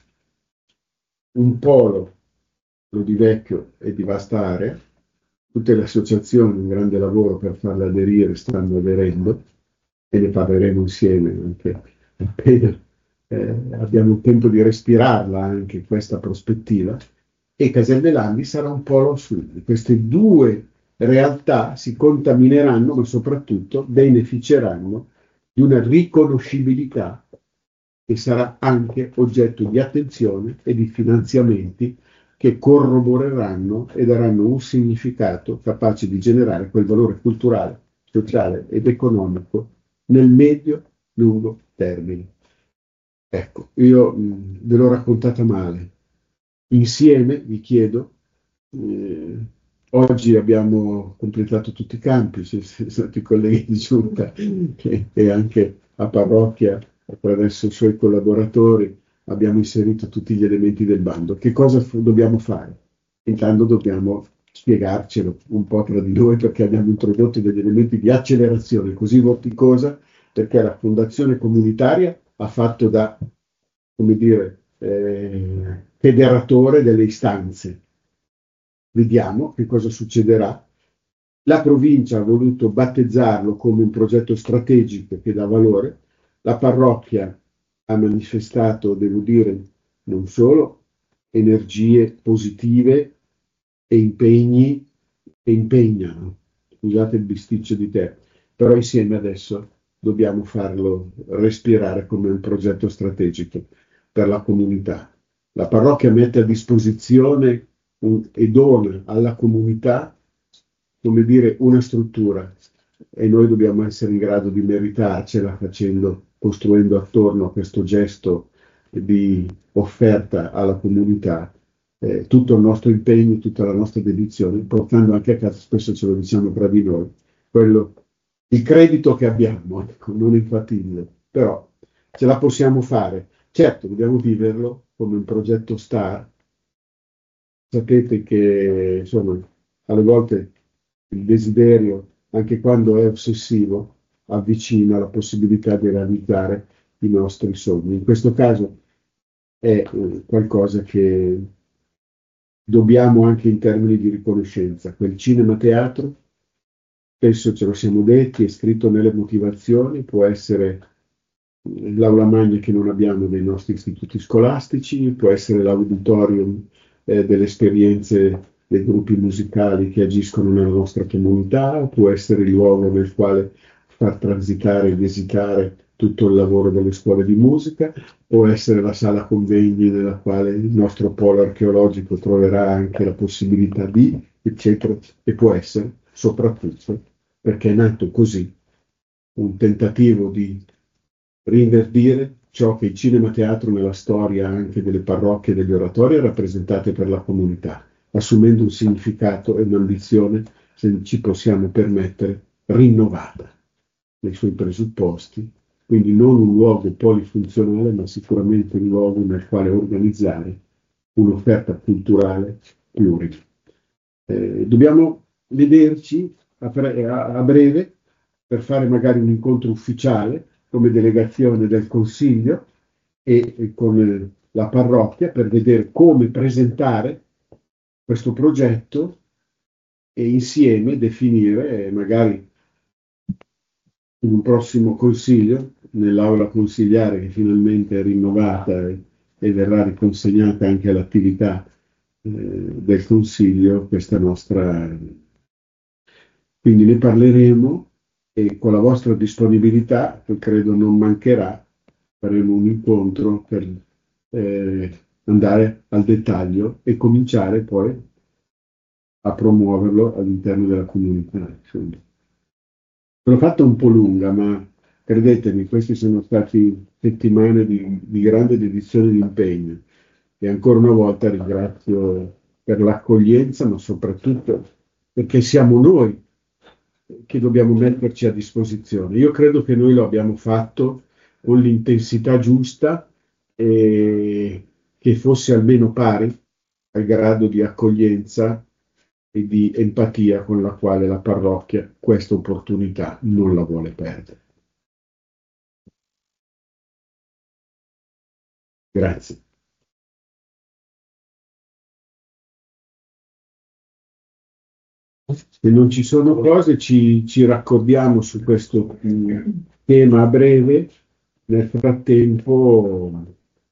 Un polo, Lodivecchio e di vasta area, tutte le associazioni, un grande lavoro per farle aderire, stanno aderendo e ne parleremo insieme anche appena eh, abbiamo il tempo di respirarla anche questa prospettiva, e Caselle Landi sarà un polo a sud. Queste due realtà si contamineranno, ma soprattutto beneficeranno di una riconoscibilità che sarà anche oggetto di attenzione e di finanziamenti che corroboreranno e daranno un significato capace di generare quel valore culturale, sociale ed economico nel medio-lungo termine. Ecco, io mh, ve l'ho raccontata male. Insieme, vi chiedo, eh, oggi abbiamo completato tutti i campi, ci sono stati i colleghi di giunta e, e anche a parrocchia, attraverso i suoi collaboratori, abbiamo inserito tutti gli elementi del bando. Che cosa f- dobbiamo fare? Intanto dobbiamo spiegarcelo un po' tra di noi, perché abbiamo introdotto degli elementi di accelerazione così vorticosa, perché la fondazione comunitaria ha fatto da, come dire, eh, federatore delle istanze. Vediamo che cosa succederà. La provincia ha voluto battezzarlo come un progetto strategico che dà valore. La parrocchia ha manifestato, devo dire, non solo energie positive e impegni che impegnano, scusate il bisticcio di te, però insieme adesso dobbiamo farlo respirare come un progetto strategico per la comunità. La parrocchia mette a disposizione un, e dona alla comunità, come dire, una struttura, e noi dobbiamo essere in grado di meritarcela facendo, costruendo attorno a questo gesto di offerta alla comunità eh, tutto il nostro impegno, tutta la nostra dedizione, portando anche a casa, spesso ce lo diciamo tra di noi, quello, il credito che abbiamo, ecco, non infatibile, però ce la possiamo fare. Certo, dobbiamo viverlo come un progetto star. Sapete che, insomma, alle volte il desiderio, anche quando è ossessivo, avvicina la possibilità di realizzare i nostri sogni. In questo caso è eh, qualcosa che dobbiamo anche in termini di riconoscenza. Quel cinema-teatro, spesso ce lo siamo detti, è scritto nelle motivazioni, può essere l'aula magna che non abbiamo nei nostri istituti scolastici, può essere l'auditorium eh, delle esperienze dei gruppi musicali che agiscono nella nostra comunità, può essere il luogo nel quale far transitare e visitare tutto il lavoro delle scuole di musica, può essere la sala convegni nella quale il nostro polo archeologico troverà anche la possibilità di, eccetera, e può essere soprattutto, perché è nato così, un tentativo di rinverdire ciò che il cinema teatro nella storia anche delle parrocchie e degli oratori ha rappresentate per la comunità, assumendo un significato e un'ambizione, se ci possiamo permettere, rinnovata nei suoi presupposti, quindi non un luogo polifunzionale, ma sicuramente un luogo nel quale organizzare un'offerta culturale plurima. Eh, dobbiamo vederci a, a, a breve per fare magari un incontro ufficiale come delegazione del Consiglio e, e con la parrocchia per vedere come presentare questo progetto e insieme definire magari in un prossimo consiglio, nell'aula consigliare che finalmente è rinnovata e, e verrà riconsegnata anche all'attività eh, del consiglio, questa nostra. Quindi ne parleremo e con la vostra disponibilità, che credo non mancherà, faremo un incontro per eh, andare al dettaglio e cominciare poi a promuoverlo all'interno della comunità. Insomma. L'ho fatta un po' lunga, ma credetemi, queste sono state settimane di, di grande dedizione di impegno e ancora una volta ringrazio per l'accoglienza, ma soprattutto perché siamo noi che dobbiamo metterci a disposizione. Io credo che noi lo abbiamo fatto con l'intensità giusta e che fosse almeno pari al grado di accoglienza e di empatia con la quale la parrocchia questa opportunità non la vuole perdere. Grazie. Se non ci sono cose, ci, ci raccordiamo su questo mh, tema a breve. Nel frattempo,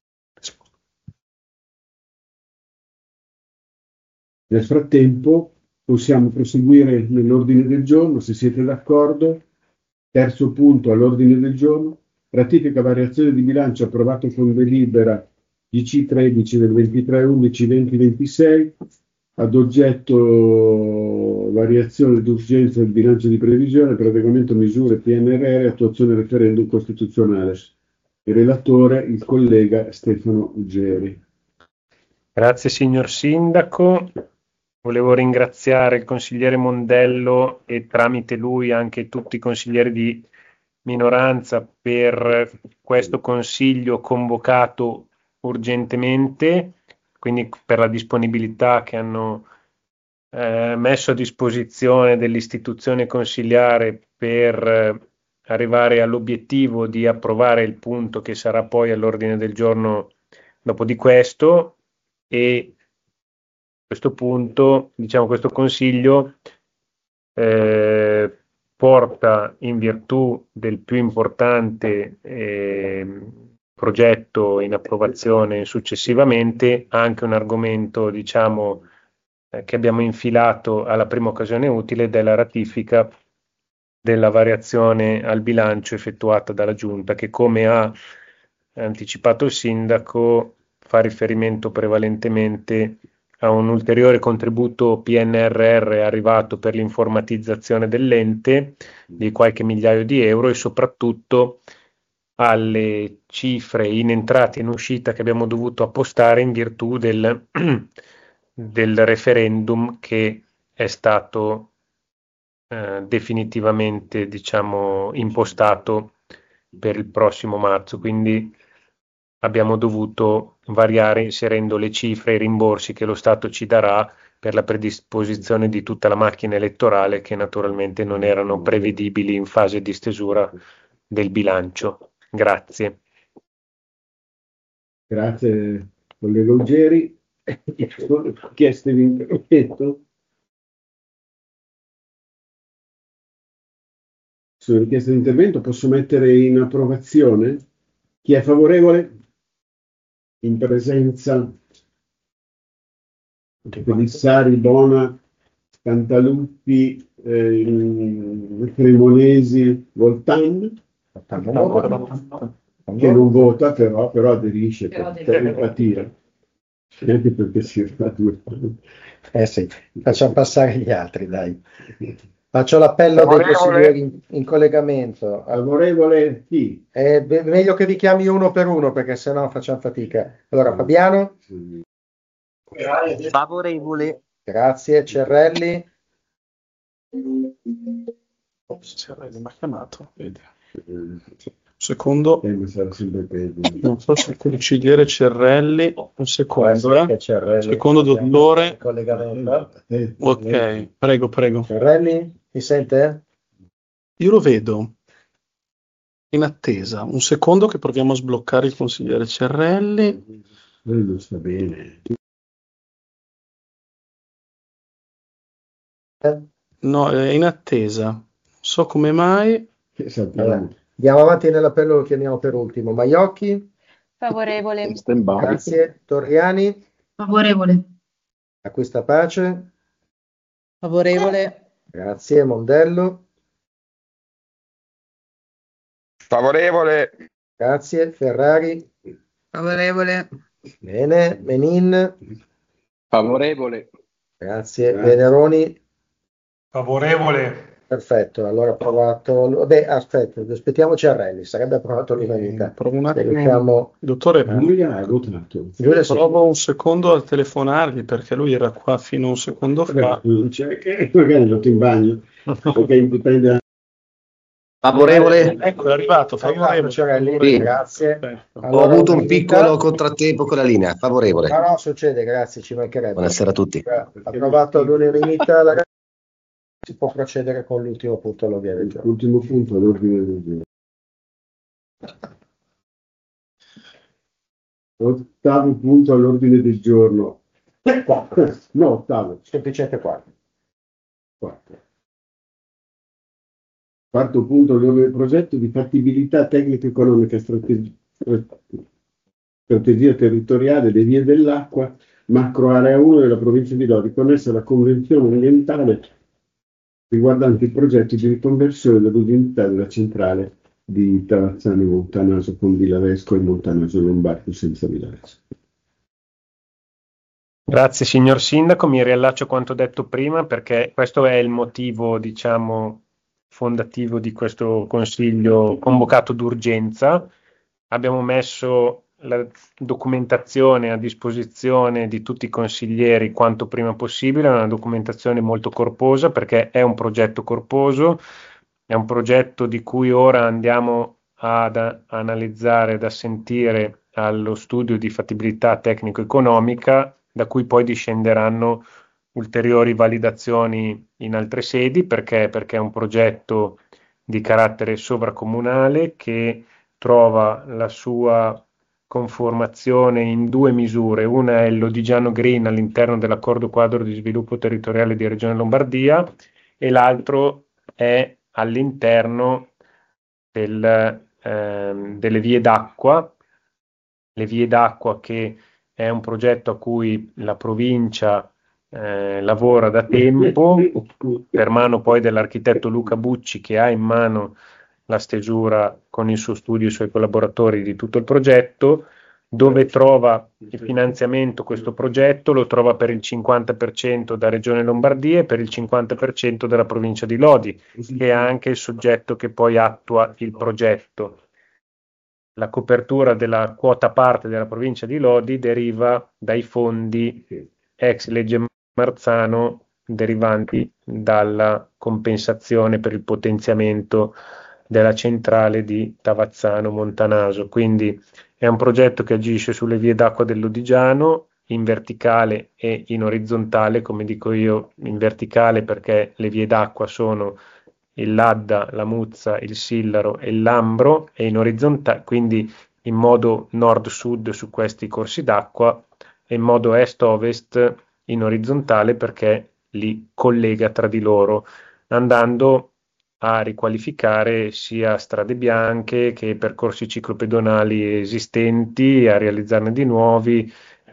nel frattempo possiamo proseguire nell'ordine del giorno, se siete d'accordo. Terzo punto all'ordine del giorno, ratifica variazione di bilancio approvato con delibera D C tredici del ventitré undici duemilaventisei, ad oggetto variazione d'urgenza del bilancio di previsione per adeguamento a misure P N R R e attuazione del referendum costituzionale. Il relatore, il collega Stefano Uggeri. Grazie signor Sindaco. Volevo ringraziare il consigliere Mondello e tramite lui anche tutti i consiglieri di minoranza per questo consiglio convocato urgentemente, quindi per la disponibilità che hanno eh, messo a disposizione dell'istituzione consigliare per eh, arrivare all'obiettivo di approvare il punto che sarà poi all'ordine del giorno dopo di questo. E a questo punto, diciamo, questo consiglio eh, porta in virtù del più importante eh, progetto in approvazione successivamente anche un argomento, diciamo, eh, che abbiamo infilato alla prima occasione utile, della ratifica della variazione al bilancio effettuata dalla Giunta, che, come ha anticipato il sindaco, fa riferimento prevalentemente a un ulteriore contributo P N R R arrivato per l'informatizzazione dell'ente di qualche migliaio di euro e soprattutto alle cifre in entrata e in uscita che abbiamo dovuto appostare in virtù del, del referendum che è stato eh, definitivamente, diciamo, impostato per il prossimo marzo. Quindi abbiamo dovuto variare inserendo le cifre e i rimborsi che lo Stato ci darà per la predisposizione di tutta la macchina elettorale, che naturalmente non erano prevedibili in fase di stesura del bilancio. Grazie. Grazie collega Uggeri. Chieste di intervento? Su richiesta di intervento posso mettere in approvazione? Chi è favorevole? In presenza Pelissari, Bona, Cantaluppi, eh, Cremonesi, Voltan, che non vota però, però aderisce per, per empatia, anche perché si fa due. Eh sì, facciamo passare gli altri, dai. Faccio l'appello dei consiglieri in, in collegamento. Favorevole chi? È be- meglio che vi chiami uno per uno perché sennò facciamo fatica. Allora, Fabiano? Favorevole. Grazie. Cerrelli? Ops, Cerrelli mi ha chiamato. Vedi. Un secondo. Eh, sarà sempre peggio. Non so se il consigliere Cerrelli. Un secondo, eh. Cerrelli. Secondo, dottore. Collegamento. Eh, Ok, prego, prego. Cerrelli? Mi sente? Io lo vedo in attesa. Un secondo che proviamo a sbloccare il consigliere Cerrelli. Lui lo sta bene. No, è in attesa. Non so come mai. Che sappiamo. Allora, andiamo avanti nell'appello, lo chiamiamo per ultimo. Maiocchi? Favorevole. Grazie. Torriani? Favorevole. Acquista pace? Favorevole. Grazie. Mondello? Favorevole. Grazie. Ferrari? Favorevole. Bene. Menin? Favorevole. Grazie. Grazie. Veneroni? Favorevole. Perfetto, allora approvato. Vabbè, aspetta, aspettiamo Cerrelli, sarebbe approvato l'unanimità. Provo un Se attimo. riusciamo- Dottore, Lui ha votato. Giulia, sì. provo un secondo a telefonargli perché lui era qua fino a un secondo fa. Non c'è che magari è andato in bagno perché dipende. Favorevole. Ecco, è arrivato, È arrivato favorevole. Cerrelli, Sì. grazie. Perfetto. Ho Allora, avuto un unanimità. piccolo contrattempo con la linea. Favorevole. No, no, succede, grazie, ci mancherebbe. Buonasera a tutti. Approvato l'unanimità, ragazzi. Si può procedere con l'ultimo punto all'ordine del giorno. L'ultimo punto all'ordine del giorno. Ottavo punto all'ordine del giorno. No, ottavo. Semplicemente qua. Quarto. Quarto punto, il progetto di fattibilità tecnico-economica e strategi- strategia territoriale delle vie dell'acqua, macro area uno della provincia di Lodi, connessa alla convenzione ambientale riguardante i progetti di riconversione dell'utilità della centrale di Tavazzano Montanaso con Vilavesco e Montanaso Lombardo senza Vilavesco. Grazie signor Sindaco, mi riallaccio a quanto detto prima perché questo è il motivo, diciamo, fondativo di questo consiglio convocato d'urgenza. Abbiamo messo la documentazione a disposizione di tutti i consiglieri quanto prima possibile, è una documentazione molto corposa perché è un progetto corposo, è un progetto di cui ora andiamo ad a- analizzare, ad assentire allo studio di fattibilità tecnico-economica, da cui poi discenderanno ulteriori validazioni in altre sedi, perché, perché è un progetto di carattere sovracomunale che trova la sua conformazione in due misure. Una è il Lodigiano Green all'interno dell'accordo quadro di sviluppo territoriale di Regione Lombardia e l'altro è all'interno del, ehm, delle vie d'acqua, le vie d'acqua che è un progetto a cui la provincia eh, lavora da tempo, per mano poi dell'architetto Luca Bucci che ha in mano la stesura con il suo studio e i suoi collaboratori di tutto il progetto. Dove trova il finanziamento questo progetto? Lo trova per il cinquanta per cento da Regione Lombardia e per il cinquanta per cento dalla provincia di Lodi, che è anche il soggetto che poi attua il progetto. La copertura della quota parte della provincia di Lodi deriva dai fondi ex legge Marzano derivanti dalla compensazione per il potenziamento della centrale di Tavazzano Montanaso. Quindi è un progetto che agisce sulle vie d'acqua del Lodigiano in verticale e in orizzontale, come dico io, in verticale perché le vie d'acqua sono il Ladda, la Muzza, il Sillaro e il Lambro, e in orizzontale, quindi in modo nord-sud su questi corsi d'acqua e in modo est-ovest in orizzontale perché li collega tra di loro, andando a riqualificare sia strade bianche che percorsi ciclopedonali esistenti, a realizzarne di nuovi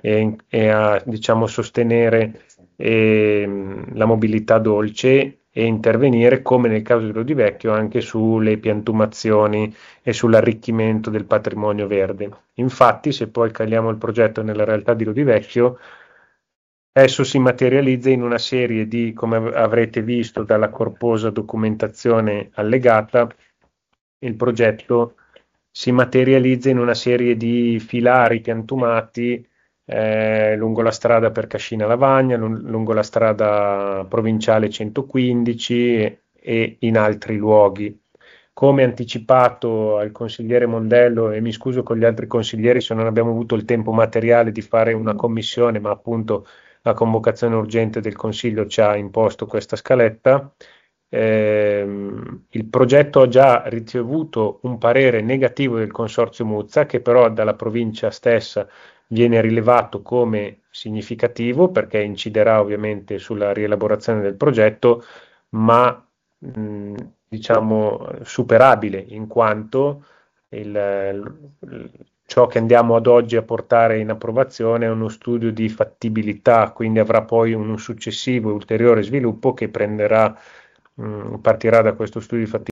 e, e a diciamo, sostenere eh, la mobilità dolce e intervenire, come nel caso di Lodivecchio, anche sulle piantumazioni e sull'arricchimento del patrimonio verde. Infatti, se poi caliamo il progetto nella realtà di Lodivecchio, esso si materializza in una serie di, come avrete visto dalla corposa documentazione allegata, il progetto si materializza in una serie di filari piantumati eh, lungo la strada per Cascina Lavagna, lungo la strada provinciale centoquindici e, e in altri luoghi. Come anticipato al consigliere Mondello, e mi scuso con gli altri consiglieri se non abbiamo avuto il tempo materiale di fare una commissione, ma appunto la convocazione urgente del Consiglio ci ha imposto questa scaletta. Eh, il progetto ha già ricevuto un parere negativo del Consorzio Muzza, che però dalla provincia stessa viene rilevato come significativo perché inciderà ovviamente sulla rielaborazione del progetto, ma mh, diciamo superabile, in quanto il, il, ciò che andiamo ad oggi a portare in approvazione è uno studio di fattibilità, quindi avrà poi un successivo e ulteriore sviluppo che prenderà, mh, partirà da questo studio di fattibilità